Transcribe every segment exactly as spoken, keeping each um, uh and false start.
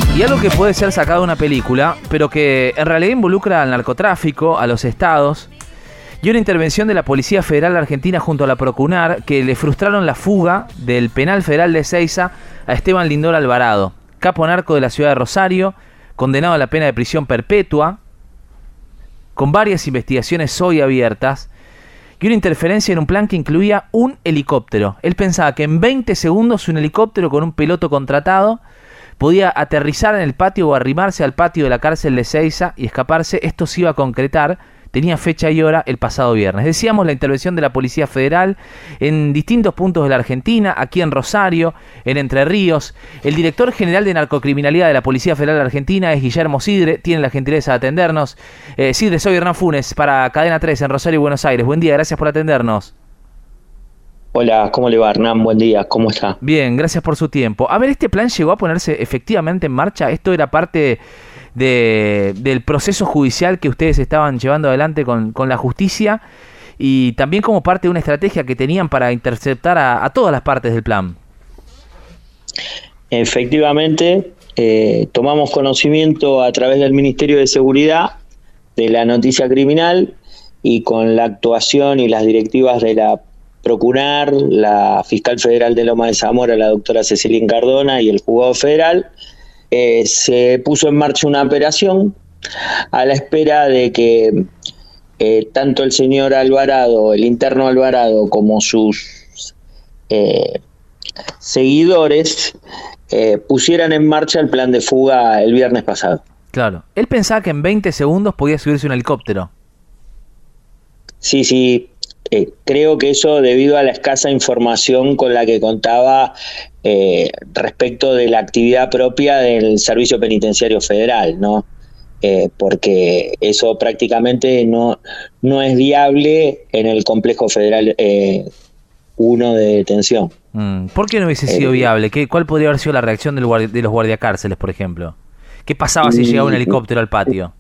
Y algo que puede ser sacado de una película, pero que en realidad involucra al narcotráfico, a los estados, y una intervención de la Policía Federal Argentina junto a la Procunar, que le frustraron la fuga del Penal Federal de Ezeiza a Esteban Lindor Alvarado, capo narco de la ciudad de Rosario, condenado a la pena de prisión perpetua, con varias investigaciones hoy abiertas, y una interferencia en un plan que incluía un helicóptero. Él pensaba que en veinte segundos un helicóptero con un piloto contratado podía aterrizar en el patio o arrimarse al patio de la cárcel de Ezeiza y escaparse. Esto se iba a concretar, tenía fecha y hora el pasado viernes. Decíamos la intervención de la Policía Federal en distintos puntos de la Argentina, aquí en Rosario, en Entre Ríos. El director general de Narcocriminalidad de la Policía Federal Argentina es Guillermo Sidre, tiene la gentileza de atendernos. Eh, Sidre, soy Hernán Funes para Cadena tres en Rosario y Buenos Aires. Buen día, gracias por atendernos. Hola, ¿cómo le va, Hernán? Buen día, ¿cómo está? Bien, gracias por su tiempo. A ver, ¿este plan llegó a ponerse efectivamente en marcha? ¿Esto era parte de, del proceso judicial que ustedes estaban llevando adelante con, con la justicia y también como parte de una estrategia que tenían para interceptar a, a todas las partes del plan? Efectivamente, eh, tomamos conocimiento a través del Ministerio de Seguridad de la noticia criminal y con la actuación y las directivas de la Procurar, la fiscal federal de Loma de Zamora, la doctora Cecilia Cardona, y el juzgado federal, eh, se puso en marcha una operación a la espera de que eh, tanto el señor Alvarado, el interno Alvarado, como sus eh, seguidores eh, pusieran en marcha el plan de fuga el viernes pasado. Claro. Él pensaba que en veinte segundos podía subirse un helicóptero. Sí, sí. Eh, creo que eso debido a la escasa información con la que contaba eh, respecto de la actividad propia del Servicio Penitenciario Federal, ¿no? Eh, porque eso prácticamente no, no es viable en el complejo federal eh, uno de detención. Mm, ¿Por qué no hubiese sido eh, viable? ¿Qué, ¿Cuál podría haber sido la reacción del guardia, de los guardiacárceles, por ejemplo? ¿Qué pasaba si llegaba un helicóptero al patio?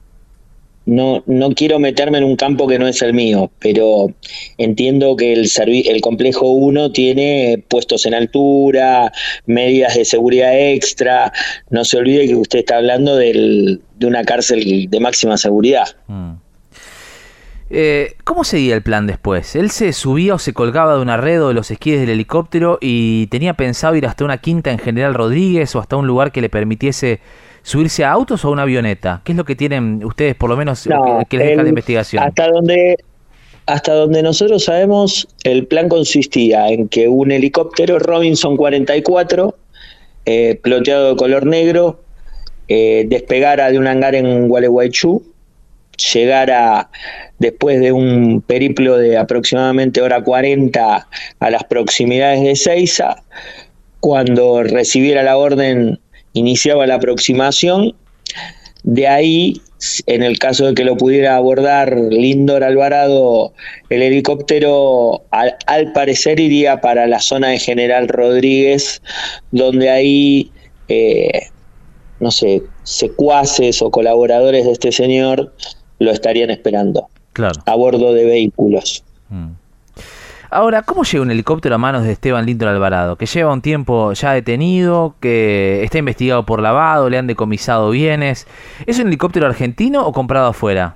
No, no quiero meterme en un campo que no es el mío, pero entiendo que el, servi- el complejo uno tiene puestos en altura, medidas de seguridad extra. No se olvide que usted está hablando del, de una cárcel de máxima seguridad. Mm. Eh, ¿Cómo seguía el plan después? ¿Él se subía o se colgaba de una red o de los esquíes del helicóptero y tenía pensado ir hasta una quinta en General Rodríguez o hasta un lugar que le permitiese subirse a autos o a una avioneta? ¿Qué es lo que tienen ustedes, por lo menos, no, que, que les deja el, la investigación? Hasta donde, hasta donde nosotros sabemos, el plan consistía en que un helicóptero Robinson cuarenta y cuatro, eh, ploteado de color negro, eh, despegara de un hangar en Gualeguaychú, llegara después de un periplo de aproximadamente hora cuarenta a las proximidades de Ezeiza. Cuando recibiera la orden, iniciaba la aproximación. De ahí, en el caso de que lo pudiera abordar Lindor Alvarado, el helicóptero al, al parecer iría para la zona de General Rodríguez, donde ahí, eh, no sé, secuaces o colaboradores de este señor lo estarían esperando, claro, a bordo de vehículos. Mm. Ahora, ¿cómo llega un helicóptero a manos de Esteban Lindor Alvarado, que lleva un tiempo ya detenido, que está investigado por lavado, le han decomisado bienes? ¿Es un helicóptero argentino o comprado afuera?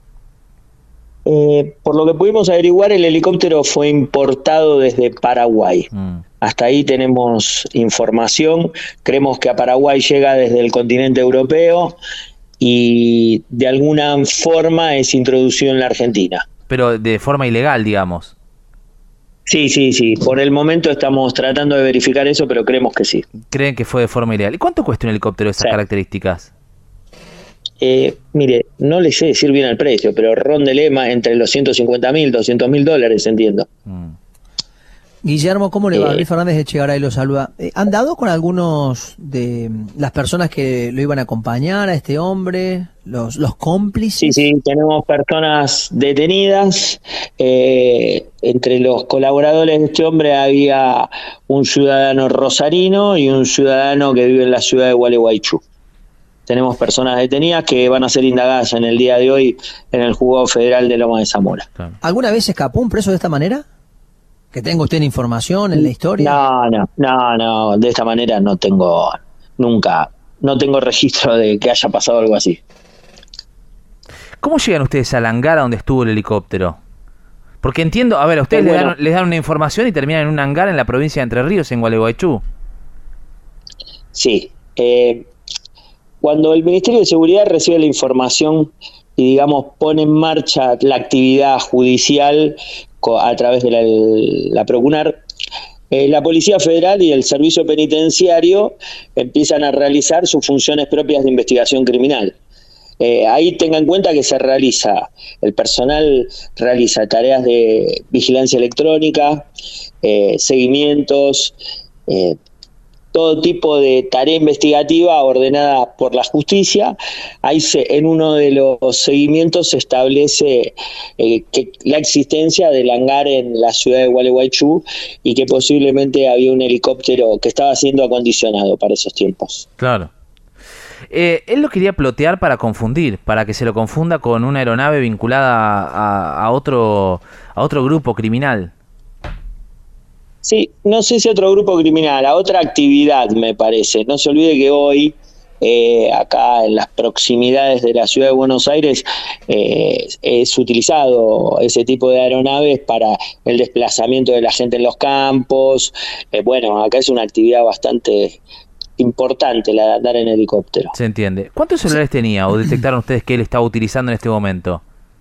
Eh, por lo que pudimos averiguar, el helicóptero fue importado desde Paraguay. Mm. Hasta ahí tenemos información. Creemos que a Paraguay llega desde el continente europeo y de alguna forma es introducido en la Argentina. Pero de forma ilegal, digamos. Sí, sí, sí. Por el momento estamos tratando de verificar eso, pero creemos que sí. ¿Creen que fue de forma ilegal? ¿Y cuánto cuesta un helicóptero de esas sí. características? Eh, mire, no le sé decir bien el precio, pero róndele más entre los ciento cincuenta mil, doscientos mil dólares, entiendo. Mm. Guillermo, ¿cómo le va? Eh, Luis Fernández de Echegaray lo saluda. Eh, ¿Han dado con algunos de las personas que lo iban a acompañar a este hombre, los, los cómplices? Sí, sí, tenemos personas detenidas. Eh, entre los colaboradores de este hombre había un ciudadano rosarino y un ciudadano que vive en la ciudad de Gualeguaychú. Tenemos personas detenidas que van a ser indagadas en el día de hoy en el juzgado federal de Loma de Zamora. ¿Alguna vez escapó un preso de esta manera? ¿Que tenga usted información en la historia? No, no, no, no, de esta manera no tengo nunca no tengo registro de que haya pasado algo así. ¿Cómo llegan ustedes al hangar a donde estuvo el helicóptero? Porque entiendo, a ver, a ustedes Bueno, les, dan, les dan una información y terminan en un hangar en la provincia de Entre Ríos, en Gualeguaychú. Sí. Eh, cuando el Ministerio de Seguridad recibe la información y, digamos, pone en marcha la actividad judicial a través de la, la Procunar, eh, la Policía Federal y el Servicio Penitenciario empiezan a realizar sus funciones propias de investigación criminal. Eh, ahí tenga en cuenta que se realiza, el personal realiza tareas de vigilancia electrónica, eh, seguimientos, eh, todo tipo de tarea investigativa ordenada por la justicia. Ahí se, en uno de los seguimientos se establece eh, que la existencia del hangar en la ciudad de Gualeguaychú y que posiblemente había un helicóptero que estaba siendo acondicionado para esos tiempos. Claro. Eh, él lo quería plotear para confundir, para que se lo confunda con una aeronave vinculada a, a otro a otro grupo criminal. Sí, no sé si otro grupo criminal, a otra actividad me parece. No se olvide que hoy, eh, acá en las proximidades de la ciudad de Buenos Aires, eh, es utilizado ese tipo de aeronaves para el desplazamiento de la gente en los campos. Eh, bueno, acá es una actividad bastante importante la de andar en helicóptero. Se entiende. ¿Cuántos celulares tenía o detectaron ustedes que él estaba utilizando en este momento?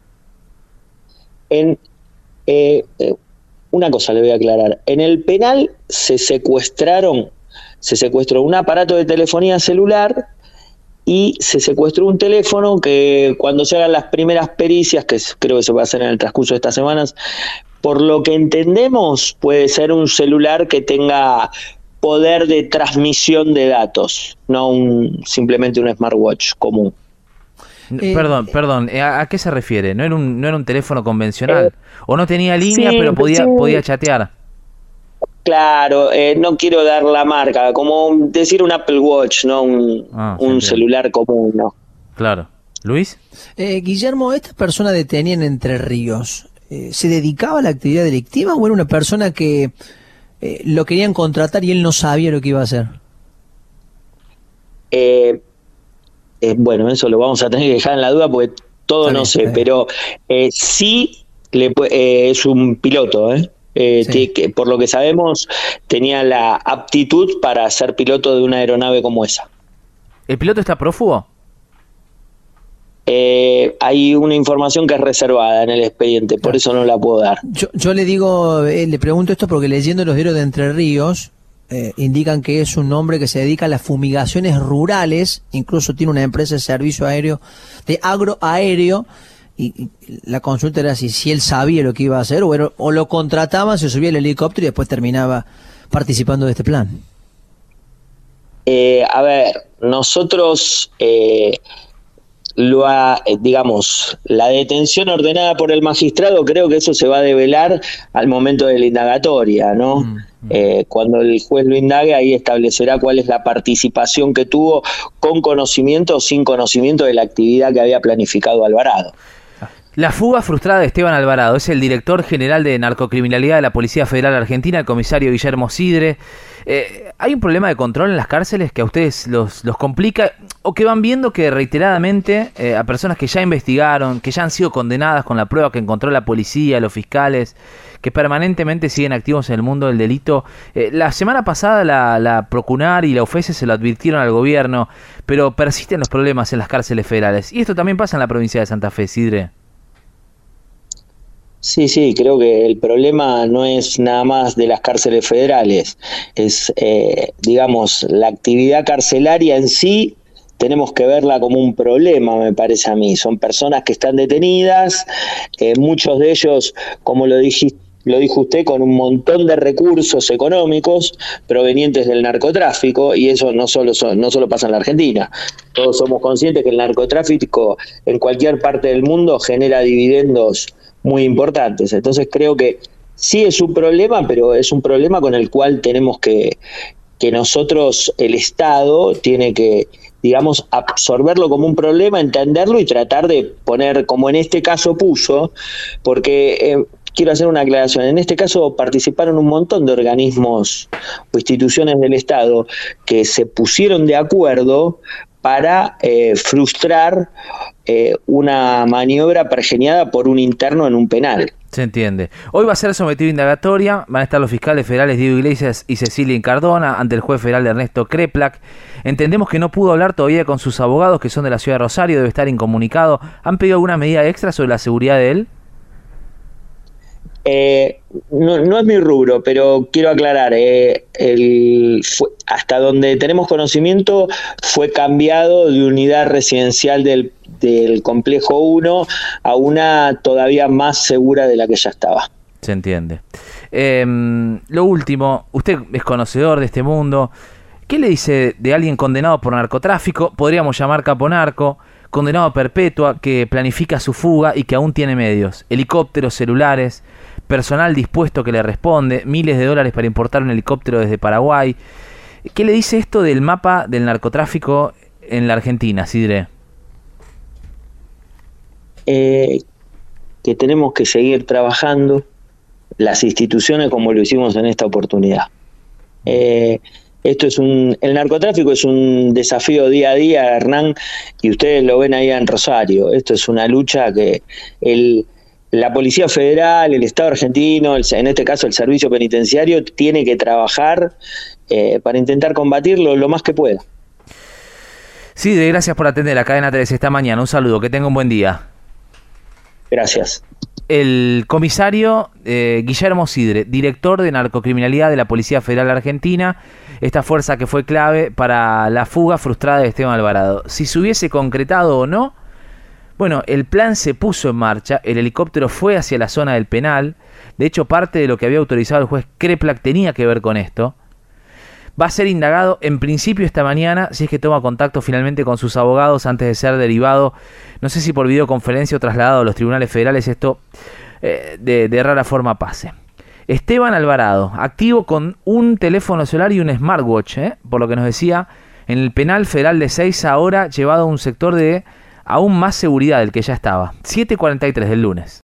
En, eh, eh, una cosa le voy a aclarar. En el penal se secuestraron, se secuestró un aparato de telefonía celular y se secuestró un teléfono que cuando se hagan las primeras pericias, que creo que se va a hacer en el transcurso de estas semanas, por lo que entendemos puede ser un celular que tenga poder de transmisión de datos, no un simplemente un smartwatch común. Eh, perdón, perdón, ¿a, ¿a qué se refiere? ¿No era un, no era un teléfono convencional? Eh, ¿O no tenía línea, sí, pero podía, sí. podía chatear? Claro, eh, no quiero dar la marca, como decir un Apple Watch, no un, ah, un celular común, ¿no? Claro. ¿Luis? Eh, Guillermo, ¿esta persona detenida en Entre Ríos eh, se dedicaba a la actividad delictiva o era una persona que eh, lo querían contratar y él no sabía lo que iba a hacer? Eh... Eh, bueno, eso lo vamos a tener que dejar en la duda porque todo no sé, pero eh, sí le, eh, es un piloto, ¿eh? Eh, sí. tiene que, por lo que sabemos, tenía la aptitud para ser piloto de una aeronave como esa. ¿El piloto está prófugo? Eh, hay una información que es reservada en el expediente, claro. Por eso no la puedo dar. Yo, yo le digo, eh, le pregunto esto porque leyendo los diarios de Entre Ríos, Eh, indican que es un hombre que se dedica a las fumigaciones rurales, incluso tiene una empresa de servicio aéreo, de agroaéreo, y, y la consulta era si, si él sabía lo que iba a hacer, o, era, o lo contrataban, se subía el helicóptero y después terminaba participando de este plan. Eh, a ver, nosotros, eh, lo ha, digamos, la detención ordenada por el magistrado, creo que eso se va a develar al momento de la indagatoria, ¿no? Mm. Eh, cuando el juez lo indague, ahí establecerá cuál es la participación que tuvo con conocimiento o sin conocimiento de la actividad que había planificado Alvarado. La fuga frustrada de Esteban Alvarado es el director general de narcocriminalidad de la Policía Federal Argentina, el comisario Guillermo Sidre. Eh, ¿Hay un problema de control en las cárceles que a ustedes los, los complica o que van viendo que reiteradamente eh, a personas que ya investigaron, que ya han sido condenadas con la prueba que encontró la policía, los fiscales, que permanentemente siguen activos en el mundo del delito? Eh, la semana pasada la, la Procunar y la U F E S se lo advirtieron al gobierno, pero persisten los problemas en las cárceles federales. Y esto también pasa en la provincia de Santa Fe, Sidre. Sí, sí, creo que el problema no es nada más de las cárceles federales, es, eh, digamos, la actividad carcelaria en sí, tenemos que verla como un problema, me parece a mí. Son personas que están detenidas, eh, muchos de ellos, como lo dijiste, lo dijo usted, con un montón de recursos económicos provenientes del narcotráfico, y eso no solo, no solo pasa en la Argentina. Todos somos conscientes que el narcotráfico en cualquier parte del mundo genera dividendos muy importantes. Entonces creo que sí es un problema, pero es un problema con el cual tenemos que, que nosotros, el Estado, tiene que, digamos, absorberlo como un problema, entenderlo y tratar de poner, como en este caso puso, porque eh, quiero hacer una aclaración. En este caso participaron un montón de organismos o instituciones del Estado que se pusieron de acuerdo para eh, frustrar eh, una maniobra pergeñada por un interno en un penal. Se entiende. Hoy va a ser sometido a indagatoria, van a estar los fiscales federales Diego Iglesias y Cecilia Incardona ante el juez federal Ernesto Kreplak. Entendemos que no pudo hablar todavía con sus abogados, que son de la ciudad de Rosario, debe estar incomunicado. ¿Han pedido alguna medida extra sobre la seguridad de él? Eh, no, no es mi rubro, pero quiero aclarar, eh, el, fue, hasta donde tenemos conocimiento, fue cambiado de unidad residencial del, del complejo uno a una todavía más segura de la que ya estaba. Se entiende. Eh, lo último, usted es conocedor de este mundo. ¿Qué le dice de alguien condenado por narcotráfico? Podríamos llamar caponarco, condenado a perpetua, que planifica su fuga y que aún tiene medios, helicópteros, celulares, personal dispuesto que le responde, miles de dólares para importar un helicóptero desde Paraguay. ¿Qué le dice esto del mapa del narcotráfico en la Argentina, Sidre? Eh, que tenemos que seguir trabajando las instituciones como lo hicimos en esta oportunidad. Eh, esto es un, el narcotráfico es un desafío día a día, Hernán, y ustedes lo ven ahí en Rosario. Esto es una lucha que el la Policía Federal, el Estado argentino, el, en este caso el Servicio Penitenciario, tiene que trabajar eh, para intentar combatirlo lo más que pueda. Sí, de gracias por atender la cadena tres esta mañana. Un saludo, que tenga un buen día. Gracias. El comisario eh, Guillermo Sidre, director de narcocriminalidad de la Policía Federal Argentina, esta fuerza que fue clave para la fuga frustrada de Esteban Alvarado. Si se hubiese concretado o no, bueno, el plan se puso en marcha, el helicóptero fue hacia la zona del penal, de hecho parte de lo que había autorizado el juez Kreplak tenía que ver con esto. Va a ser indagado en principio esta mañana, si es que toma contacto finalmente con sus abogados antes de ser derivado, no sé si por videoconferencia o trasladado a los tribunales federales, esto eh, de, de rara forma pase. Esteban Alvarado, activo con un teléfono celular y un smartwatch, eh, por lo que nos decía, en el penal federal de Seiza, ahora llevado a un sector de aún más seguridad del que ya estaba. siete cuarenta y tres del lunes.